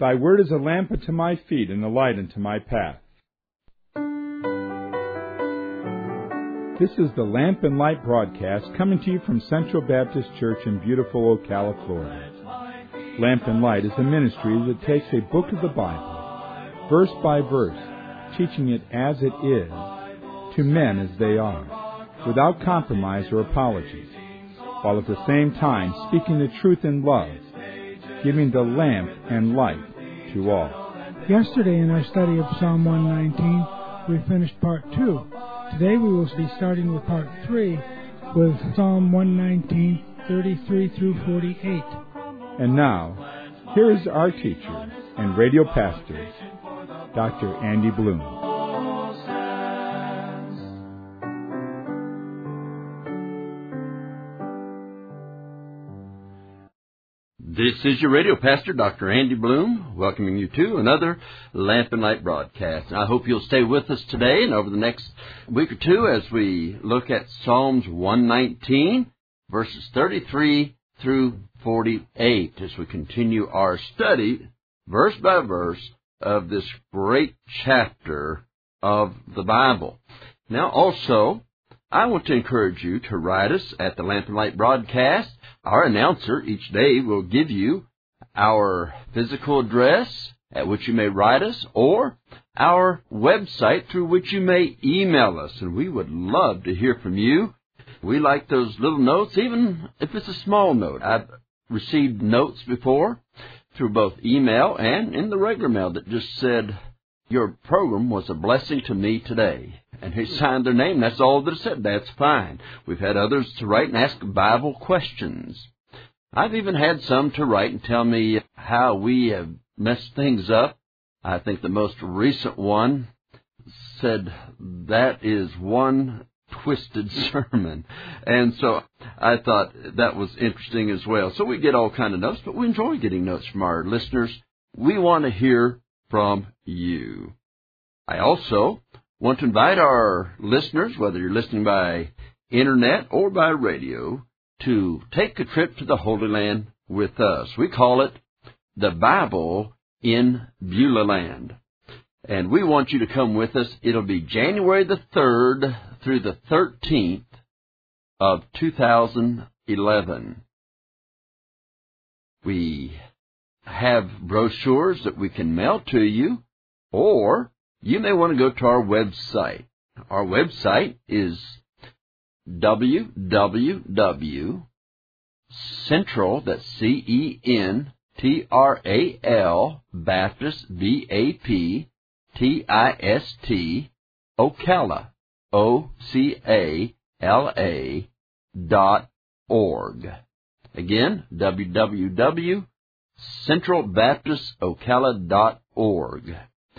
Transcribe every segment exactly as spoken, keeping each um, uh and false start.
Thy word is a lamp unto my feet and a light unto my path. This is the Lamp and Light broadcast coming to you from Central Baptist Church in beautiful Ocala, Florida. Lamp and Light is a ministry that takes a book of the Bible, verse by verse, teaching it as it is, to men as they are, without compromise or apologies, while at the same time speaking the truth in love, giving the lamp and light to all. Yesterday in our study of Psalm one nineteen, we finished part two. Today we will be starting with part three with Psalm one nineteen, thirty-three through forty-eight. And now, here is our teacher and radio pastor, Doctor Andy Bloom. This is your radio pastor, Doctor Andy Bloom, welcoming you to another Lamp and Light broadcast. I hope you'll stay with us today and over the next week or two as we look at Psalms one nineteen, verses thirty-three through forty-eight, as we continue our study, verse by verse, of this great chapter of the Bible. Now, also, I want to encourage you to write us at the Lamp and Light broadcast. Our announcer each day will give you our physical address at which you may write us, or our website through which you may email us, and we would love to hear from you. We like those little notes, even if it's a small note. I've received notes before through both email and in the regular mail that just said, "Your program was a blessing to me today." And he signed their name. That's all that it said. That's fine. We've had others to write and ask Bible questions. I've even had some to write and tell me how we have messed things up. I think the most recent one said, "That is one twisted sermon." And so I thought that was interesting as well. So we get all kind of notes, but we enjoy getting notes from our listeners. We want to hear from you. I also want to invite our listeners, whether you're listening by internet or by radio, to take a trip to the Holy Land with us. We call it the Bible in Beulah Land. And we want you to come with us. It'll be January the third through the thirteenth of two thousand eleven. We have brochures that we can mail to you, or you may want to go to our website. Our website is w w w dot central, that's C E N T R A L, Baptist, B A P T I S T, Ocala, O C A L A, dot org. Again, w w w dot central baptist ocala dot org.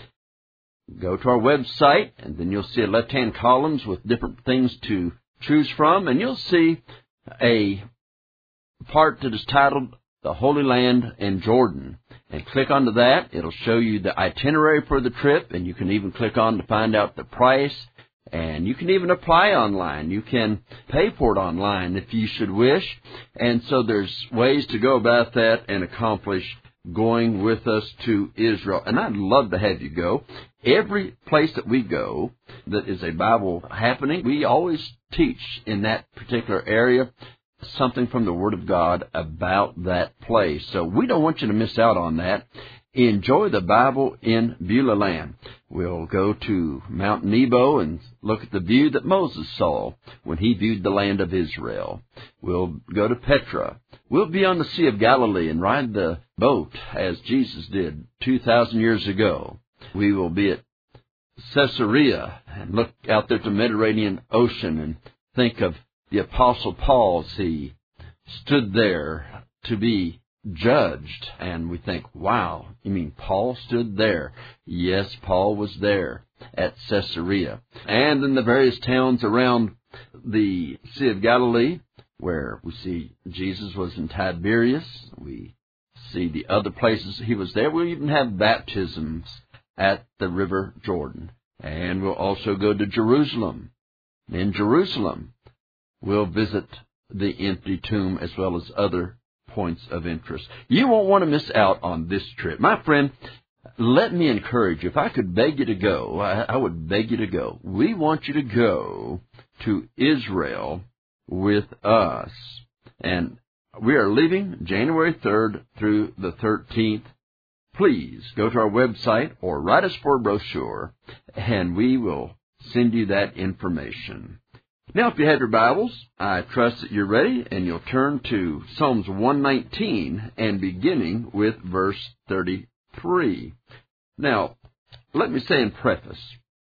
Go to our website, and then you'll see left-hand columns with different things to choose from, and you'll see a part that is titled The Holy Land and Jordan. And click onto that. It'll show you the itinerary for the trip, and you can even click on to find out the price, and you can even apply online. You can pay for it online if you should wish. And so there's ways to go about that and accomplish going with us to Israel. And I'd love to have you go. Every place that we go that is a Bible happening, we always teach in that particular area something from the Word of God about that place. So we don't want you to miss out on that. Enjoy the Bible in Beulah Land. We'll go to Mount Nebo and look at the view that Moses saw when he viewed the land of Israel. We'll go to Petra. We'll be on the Sea of Galilee and ride the boat as Jesus did two thousand years ago. We will be at Caesarea and look out there to the Mediterranean Ocean and think of the Apostle Paul as he stood there to be judged. And we think, wow, you mean Paul stood there? Yes, Paul was there at Caesarea. And in the various towns around the Sea of Galilee, where we see Jesus was in Tiberias, we see the other places he was there. We'll even have baptisms at the River Jordan. And we'll also go to Jerusalem. In Jerusalem, we'll visit the empty tomb as well as other points of interest. You won't want to miss out on this trip. My friend, let me encourage you. If I could beg you to go, I, I would beg you to go. We want you to go to Israel with us. And we are leaving January third through the thirteenth. Please go to our website or write us for a brochure, and we will send you that information. Now, if you have your Bibles, I trust that you're ready, and you'll turn to Psalms one nineteen, and beginning with verse thirty-three. Now, let me say in preface,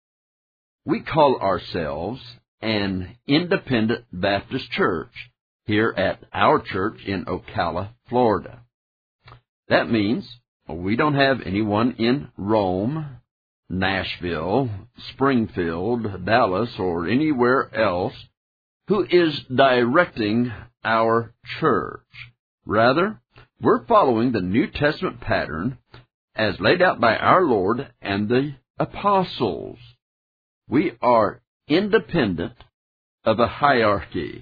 we call ourselves an independent Baptist church here at our church in Ocala, Florida. That means we don't have anyone in Rome, Nashville, Springfield, Dallas, or anywhere else who is directing our church. Rather, we're following the New Testament pattern as laid out by our Lord and the apostles. We are independent of a hierarchy.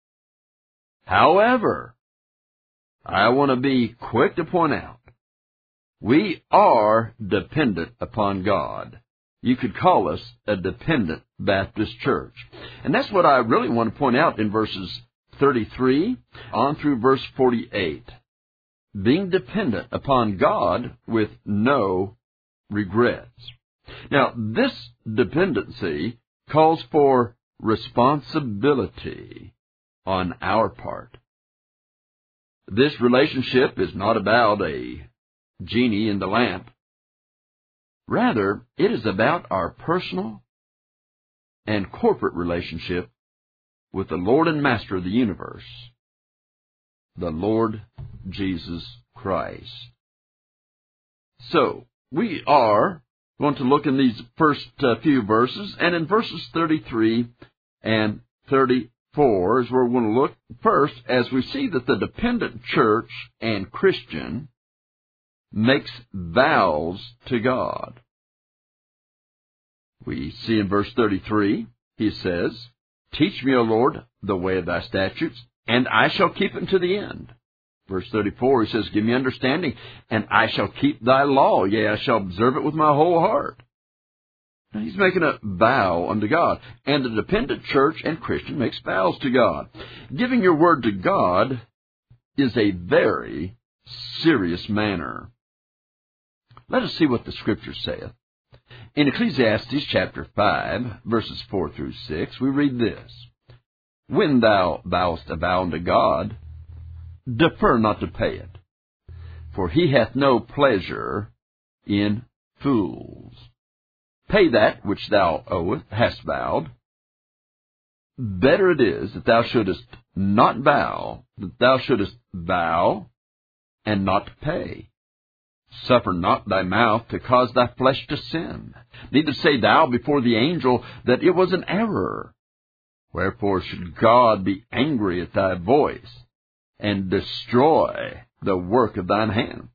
However, I want to be quick to point out, we are dependent upon God. You could call us a dependent Baptist church. And that's what I really want to point out in verses thirty-three on through verse forty-eight. Being dependent upon God with no regrets. Now, this dependency calls for responsibility on our part. This relationship is not about a genie in the lamp. Rather, it is about our personal and corporate relationship with the Lord and Master of the universe, the Lord Jesus Christ. So, we are going to look in these first uh, few verses, and in verses thirty-three and thirty-four is where we're going to look first as we see that the dependent church and Christian makes vows to God. We see in verse thirty-three, he says, "Teach me, O Lord, the way of thy statutes, and I shall keep them to the end." Verse thirty-four, he says, "Give me understanding, and I shall keep thy law. Yea, I shall observe it with my whole heart." Now, he's making a vow unto God. And the dependent church and Christian makes vows to God. Giving your word to God is a very serious matter. Let us see what the Scripture saith. In Ecclesiastes chapter five, verses four through six, we read this: "When thou vowest a vow unto God, defer not to pay it, for he hath no pleasure in fools. Pay that which thou owest, hast vowed. Better it is that thou shouldest not vow, that thou shouldest vow and not pay. Suffer not thy mouth to cause thy flesh to sin. Neither say thou before the angel that it was an error. Wherefore should God be angry at thy voice, and destroy the work of thine hands?"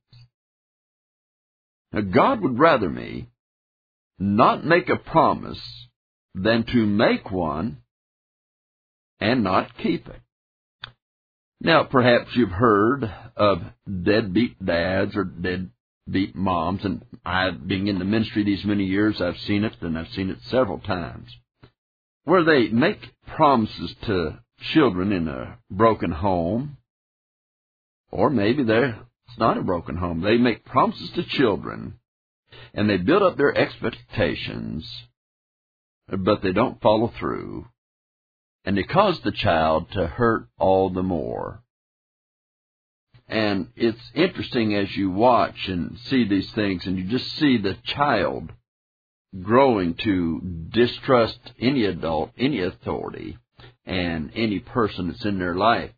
Now, God would rather me not make a promise than to make one and not keep it. Now, perhaps you've heard of deadbeat dads or deadbeat moms, and I, being in the ministry these many years, I've seen it, and I've seen it several times, where they make promises to children in a broken home, or maybe they're, it's not a broken home. They make promises to children, and they build up their expectations, but they don't follow through, and they cause the child to hurt all the more. And it's interesting as you watch and see these things, and you just see the child growing to distrust any adult, any authority, and any person that's in their life.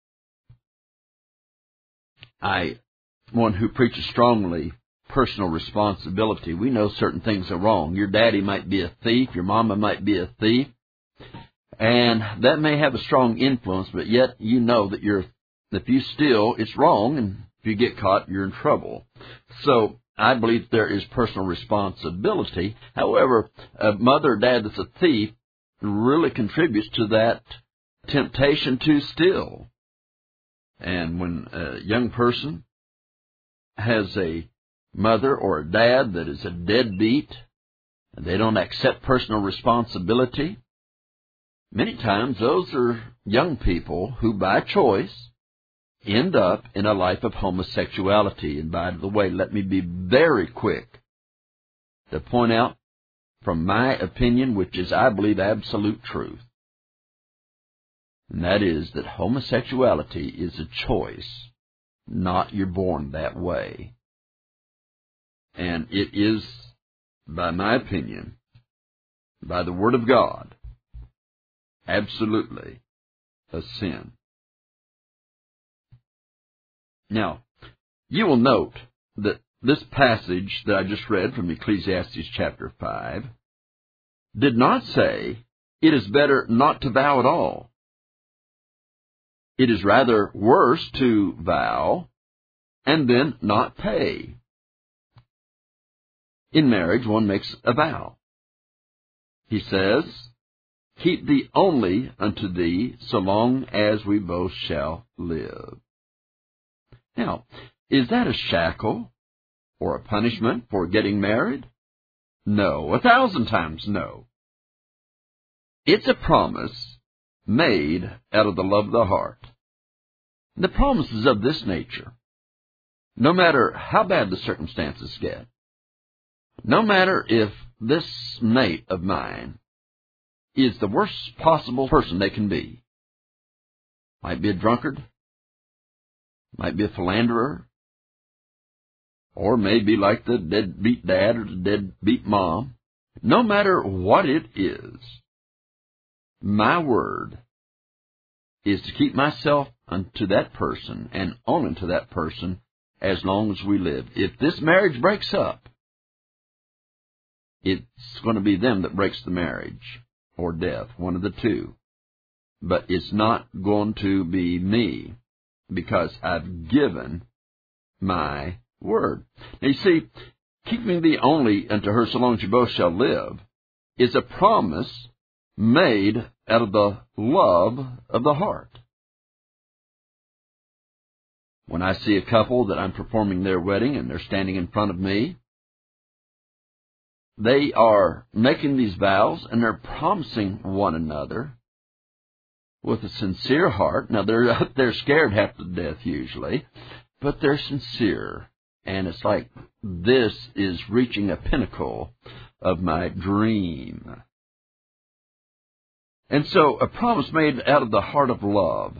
I, one who preaches strongly personal responsibility. We know certain things are wrong. Your daddy might be a thief. Your mama might be a thief. And that may have a strong influence, but yet you know that you're, if you steal, it's wrong, and if you get caught, you're in trouble. So I believe there is personal responsibility. However, a mother or dad that's a thief really contributes to that temptation to steal. And when a young person has a mother or a dad that is a deadbeat, and they don't accept personal responsibility, many times those are young people who, by choice, end up in a life of homosexuality. And by the way, let me be very quick to point out, from my opinion, which is, I believe, absolute truth, and that is that homosexuality is a choice, not you're born that way. And it is, by my opinion, by the Word of God, absolutely a sin. Now, you will note that this passage that I just read from Ecclesiastes chapter five did not say it is better not to vow at all. It is rather worse to vow and then not pay. In marriage, one makes a vow. He says, "Keep thee only unto thee, so long as we both shall live." Now, is that a shackle or a punishment for getting married? No, a thousand times no. It's a promise made out of the love of the heart. The promise is of this nature. No matter how bad the circumstances get, no matter if this mate of mine is the worst possible person they can be, might be a drunkard, might be a philanderer, or maybe like the deadbeat dad or the deadbeat mom, no matter what it is, my word is to keep myself unto that person and on unto that person as long as we live. If this marriage breaks up, it's going to be them that breaks the marriage, or death, one of the two. But it's not going to be me, because I've given my word. Now you see, keeping thee only unto her so long as you both shall live is a promise made out of the love of the heart. When I see a couple that I'm performing their wedding and they're standing in front of me, they are making these vows and they're promising one another with a sincere heart. Now, they're they're scared half to death usually, but they're sincere. And it's like, this is reaching a pinnacle of my dream. And so a promise made out of the heart of love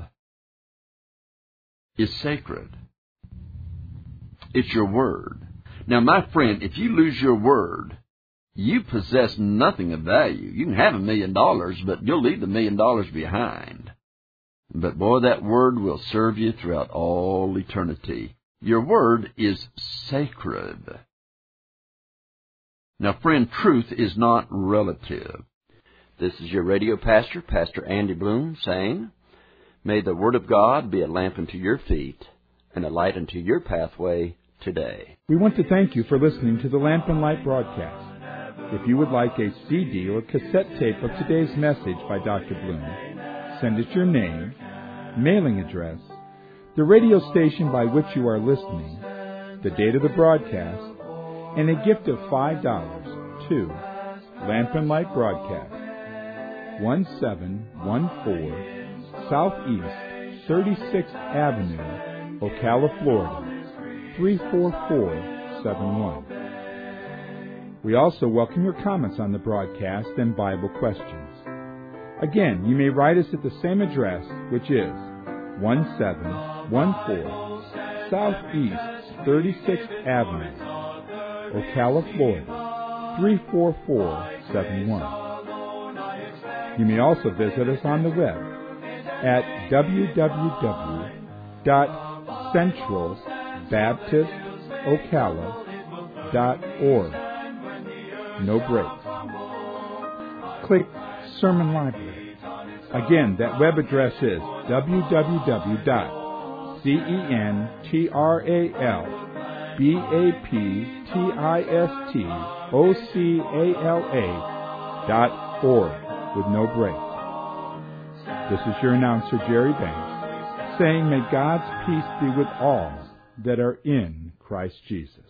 is sacred. It's your word. Now, my friend, if you lose your word, you possess nothing of value. You can have a million dollars, but you'll leave the million dollars behind. But boy, that word will serve you throughout all eternity. Your word is sacred. Now, friend, truth is not relative. This is your radio pastor, Pastor Andy Bloom, saying, may the Word of God be a lamp unto your feet and a light unto your pathway today. We want to thank you for listening to the Lamp and Light broadcast. If you would like a C D or cassette tape of today's message by Doctor Bloom, send us your name, mailing address, the radio station by which you are listening, the date of the broadcast, and a gift of five dollars to Lamp and Light Broadcast, one seven one four Southeast thirty-sixth Avenue, Ocala, Florida, three four four seven one. We also welcome your comments on the broadcast and Bible questions. Again, you may write us at the same address, which is one seven one four Southeast thirty-sixth Avenue, Ocala, Florida, three four four seven one. You may also visit us on the web at w w w dot central baptist ocala dot org. No breaks. Click Sermon Library. Again, that web address is w w w dot central baptist ocala dot org with no breaks. This is your announcer, Jerry Banks, saying, may God's peace be with all that are in Christ Jesus.